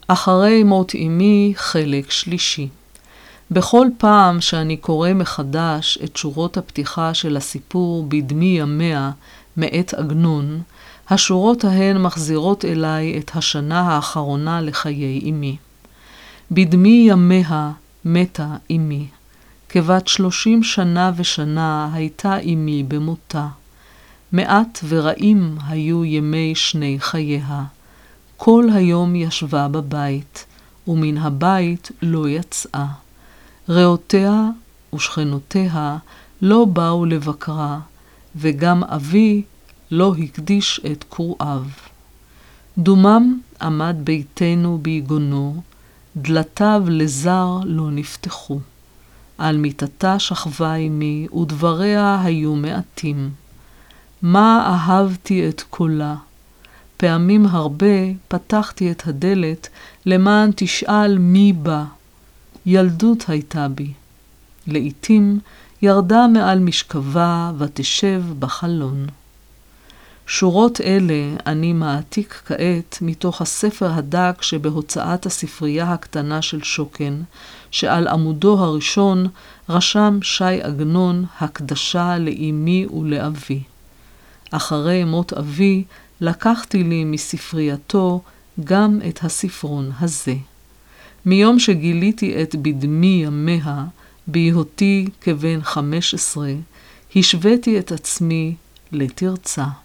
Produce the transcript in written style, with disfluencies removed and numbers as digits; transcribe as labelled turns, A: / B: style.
A: אחרי מות אמי, חלק שלישי. בכל פעם שאני קורא מחדש את שורות הפתיחה של הסיפור בדמי ימיה מאת עגנון, השורות ההן מחזירות אליי את השנה האחרונה לחיי אמי. בדמי ימיה מתה אמי. כבת 30 שנה ושנה הייתה אמי במותה. מעט ורעים היו ימי שני חייה. כל היום ישבה בבית, ומן הבית לא יצאה. רעותיה ושכנותיה לא באו לבקרה, וגם אבי לא הקדיש את קוראיו. דומם עמד ביתנו ביגונו, דלתיו לזר לא נפתחו. על מיטתה שכבה אמי, ודבריה היו מעטים. מה אהבתי את קולה. פעמים הרבה פתחתי את הדלת למען תשאל מי בא. ילדות הייתה בי. לעתים ירדה מעל משכבה ותשב בחלון. שורות אלה אני מעתיק כעת מתוך הספר הדק שבהוצאת הספרייה הקטנה של שוקן, שעל עמודו הראשון רשם שי עגנון הקדשה לאמי ולאבי. אחרי מות אבי לקחתי לי מספרייתו גם את הספרון הזה. מיום שגיליתי את בדמי ימיה, בהיותי כבן 15, השוויתי את עצמי לתרצה.